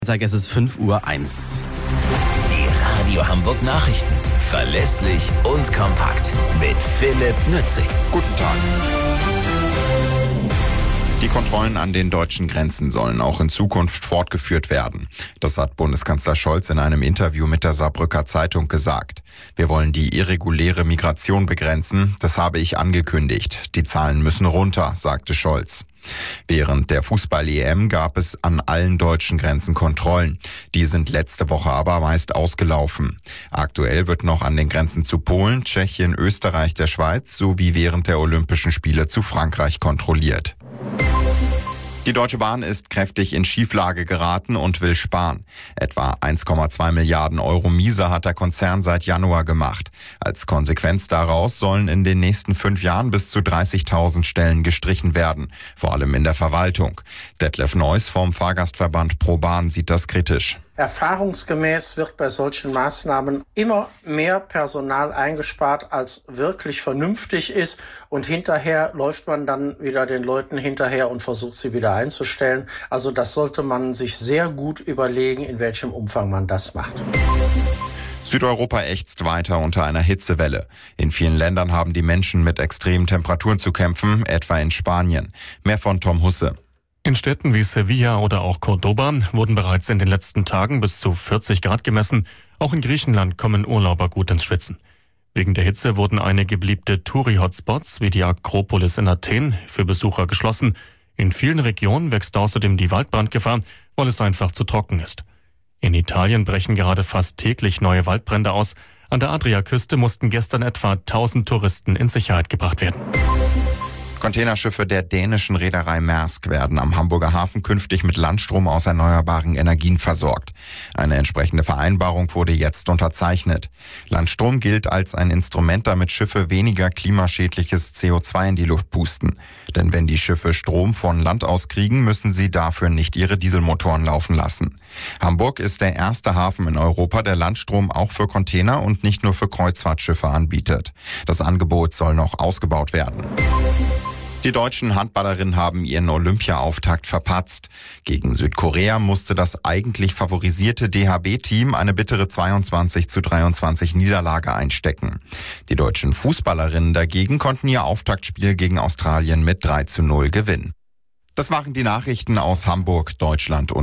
Es ist 5:01 Uhr. Die Radio Hamburg Nachrichten. Verlässlich und kompakt. Mit Philipp Nützig. Guten Tag. Die Kontrollen an den deutschen Grenzen sollen auch in Zukunft fortgeführt werden. Das hat Bundeskanzler Scholz in einem Interview mit der Saarbrücker Zeitung gesagt. Wir wollen die irreguläre Migration begrenzen. Das habe ich angekündigt. Die Zahlen müssen runter, sagte Scholz. Während der Fußball-EM gab es an allen deutschen Grenzen Kontrollen. Die sind letzte Woche aber meist ausgelaufen. Aktuell wird noch an den Grenzen zu Polen, Tschechien, Österreich, der Schweiz sowie während der Olympischen Spiele zu Frankreich kontrolliert. Die Deutsche Bahn ist kräftig in Schieflage geraten und will sparen. Etwa 1,2 Milliarden Euro Miese hat der Konzern seit Januar gemacht. Als Konsequenz daraus sollen in den nächsten 5 Jahren bis zu 30.000 Stellen gestrichen werden, vor allem in der Verwaltung. Detlef Neuss vom Fahrgastverband ProBahn sieht das kritisch. Erfahrungsgemäß wird bei solchen Maßnahmen immer mehr Personal eingespart, als wirklich vernünftig ist. Und hinterher läuft man dann wieder den Leuten hinterher und versucht sie wieder einzustellen. Also das sollte man sich sehr gut überlegen, in welchem Umfang man das macht. Südeuropa ächzt weiter unter einer Hitzewelle. In vielen Ländern haben die Menschen mit extremen Temperaturen zu kämpfen, etwa in Spanien. Mehr von Tom Husse. In Städten wie Sevilla oder auch Cordoba wurden bereits in den letzten Tagen bis zu 40 Grad gemessen. Auch in Griechenland kommen Urlauber gut ins Schwitzen. Wegen der Hitze wurden einige beliebte Touri-Hotspots wie die Akropolis in Athen für Besucher geschlossen. In vielen Regionen wächst außerdem die Waldbrandgefahr, weil es einfach zu trocken ist. In Italien brechen gerade fast täglich neue Waldbrände aus. An der Adriaküste mussten gestern etwa 1000 Touristen in Sicherheit gebracht werden. Containerschiffe der dänischen Reederei Maersk werden am Hamburger Hafen künftig mit Landstrom aus erneuerbaren Energien versorgt. Eine entsprechende Vereinbarung wurde jetzt unterzeichnet. Landstrom gilt als ein Instrument, damit Schiffe weniger klimaschädliches CO2 in die Luft pusten. Denn wenn die Schiffe Strom von Land aus kriegen, müssen sie dafür nicht ihre Dieselmotoren laufen lassen. Hamburg ist der erste Hafen in Europa, der Landstrom auch für Container und nicht nur für Kreuzfahrtschiffe anbietet. Das Angebot soll noch ausgebaut werden. Die deutschen Handballerinnen haben ihren Olympia-Auftakt verpatzt. Gegen Südkorea musste das eigentlich favorisierte DHB-Team eine bittere 22:23 Niederlage einstecken. Die deutschen Fußballerinnen dagegen konnten ihr Auftaktspiel gegen Australien mit 3:0 gewinnen. Das waren die Nachrichten aus Hamburg, Deutschland und